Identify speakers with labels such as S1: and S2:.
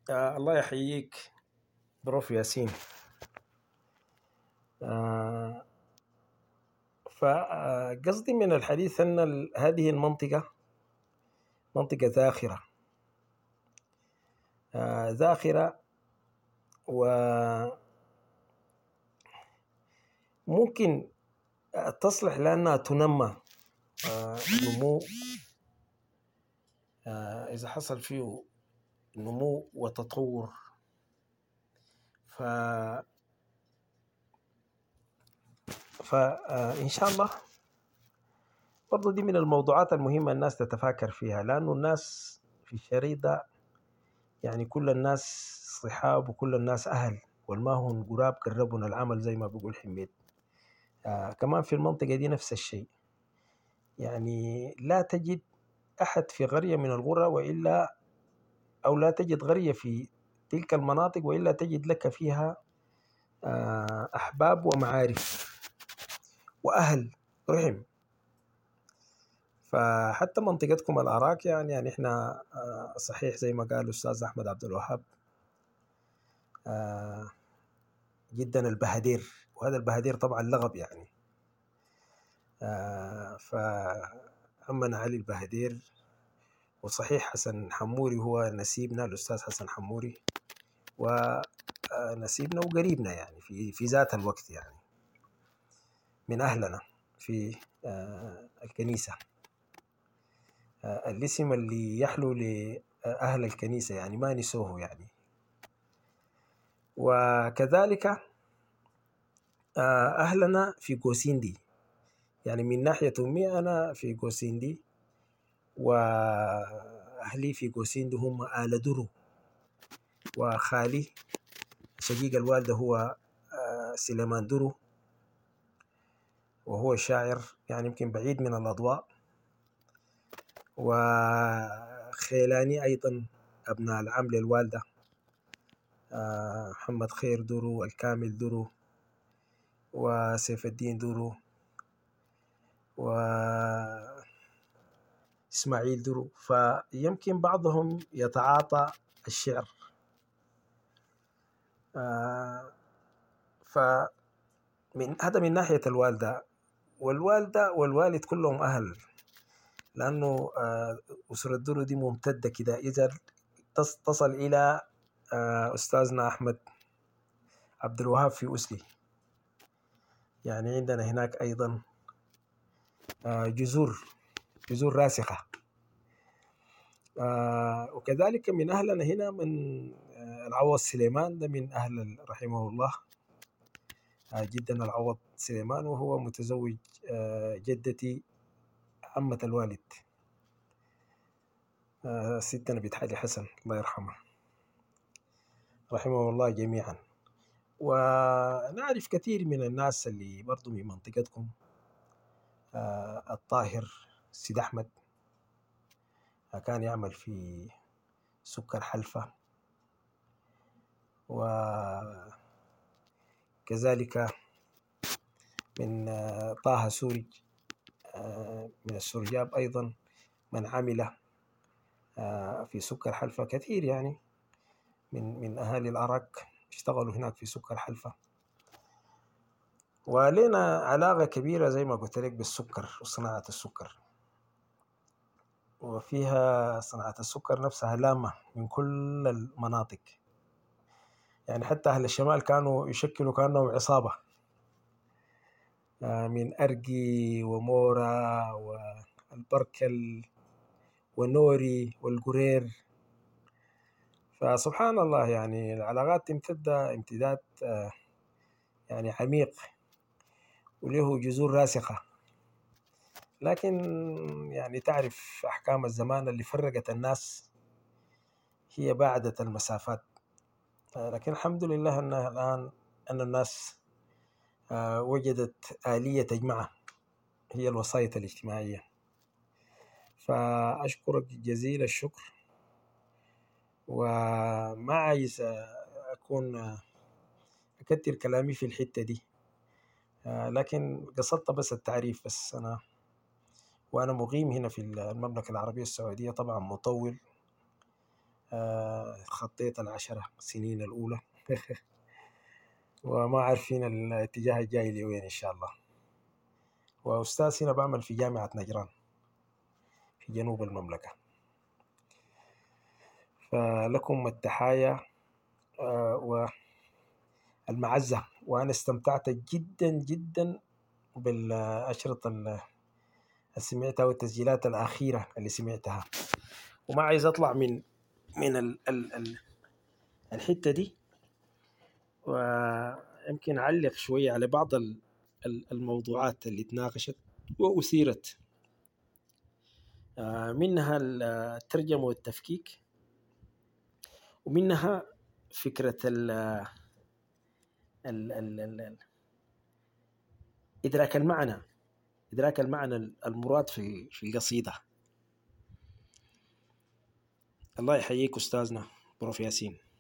S1: الله يحييك بروف ياسين. آه فقصدي من الحديث أن هذه المنطقة منطقة ذاخرة، ذاخرة، وممكن تصلح لأنها تنمى نمو، إذا حصل فيه نمو وتطور. فإن شاء الله برضو دي من الموضوعات المهمة الناس تتفاكر فيها، لأنه الناس في الشريط ده يعني كل الناس صحاب وكل الناس أهل، والما هم قراب قربنا العمل زي ما بيقول حميد. كمان في المنطقة دي نفس الشيء، يعني لا تجد أحد في قرية من القرى وإلا، أو لا تجد قرية في تلك المناطق وإلا تجد لك فيها أحباب ومعارف وأهل رحم. فحتى منطقتكم الأراك يعني إحنا صحيح زي ما قال الأستاذ أحمد عبد الوهاب جدا البهدير، وهذا البهدير طبعا لغب يعني. فأمنا علي البهدير، وصحيح حسن حموري هو نسيبنا، الأستاذ حسن حموري ونسيبنا وقريبنا يعني في ذات الوقت، يعني من أهلنا في الكنيسة. الاسم اللي يحلو لأهل الكنيسة يعني ما نسوه يعني. وكذلك أهلنا في قوسيندي، يعني من ناحية أمي أنا في قوسيندي، وأهلي في قوسيندي هم آل درو، وخالي شقيق الوالدة هو سليمان درو، وهو شاعر يعني يمكن بعيد من الأضواء. وخيلاني أيضا أبناء العم للوالدة محمد خير درو، الكامل درو، وسيف الدين درو، وإسماعيل درو. فيمكن بعضهم يتعاطى الشعر. هذا من ناحية الوالدة. والوالدة والوالد كلهم أهل، لأنه أسرة درو دي ممتدة كده، إذا تصل إلى أستاذنا أحمد عبد الوهاب في أسلي. يعني عندنا هناك أيضا جذور راسخة. وكذلك من أهلنا هنا من العوض سليمان، ده من أهل رحمه الله جدا العوض سليمان، وهو متزوج جدتي عمة الوالد ستنا بنت حاج حسن الله يرحمها، رحمه الله جميعا. ونعرف كثير من الناس اللي برضو من منطقتكم، الطاهر سيد أحمد كان يعمل في سكر حلفة، وكذلك من طه سورج من السرجاب أيضا من عمل في سكر حلفة كثير، يعني من أهالي العراق اشتغلوا هناك في سكر حلفة. ولنا علاقة كبيرة زي ما قلت لك بالسكر وصناعة السكر، وفيها صناعة السكر نفسها لامة من كل المناطق. يعني حتى أهل الشمال كانوا يشكلوا كأنهم عصابة من أرقي ومورا والبركل ونوري والقرير. فسبحان الله يعني العلاقات تمتد امتداد يعني عميق وله جذور راسخة. لكن يعني تعرف أحكام الزمان اللي فرقت الناس هي بعدت المسافات. لكن الحمد لله أنها الآن أن الناس وجدت آلية تجمعها، هي الوسائط الاجتماعية. فأشكرك جزيل الشكر، وما عايز أكون أكتر كلامي في الحتة دي، لكن قصدت بس التعريف بس. وأنا مقيم هنا في المملكة العربية السعودية، طبعا مطول خطيت 10 سنين الأولى وما عارفين الاتجاه الجاي لوين إن شاء الله. وأستاذ هنا بعمل في جامعة نجران في جنوب المملكة. فلكم التحايا والمعزة، وأنا استمتعت جدا جدا بالأشرطة اللي سمعتها والتسجيلات الأخيرة اللي سمعتها. وما عايز أطلع من الحتة دي، ويمكن أعلق شوية على بعض الموضوعات اللي تناقشت وأثيرت، منها الترجمة والتفكيك، ومنها فكرة إدراك المعنى المراد في القصيدة. الله يحييك أستاذنا بروف ياسين.